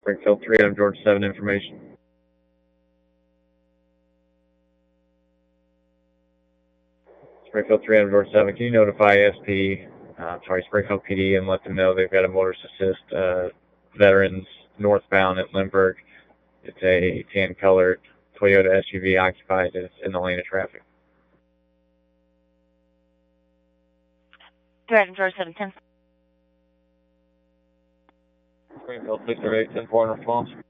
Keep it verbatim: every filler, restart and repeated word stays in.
Springfield three, Adam George seven information. Springfield three, Adam George seven, can you notify S P, uh, sorry, Springfield P D and let them know they've got a motorist assist, uh, veterans northbound at Lindbergh. It's a tan colored Toyota S U V occupied. It's in the lane of traffic. Adam George seven ten. Springfield six oh eight, ten four in response.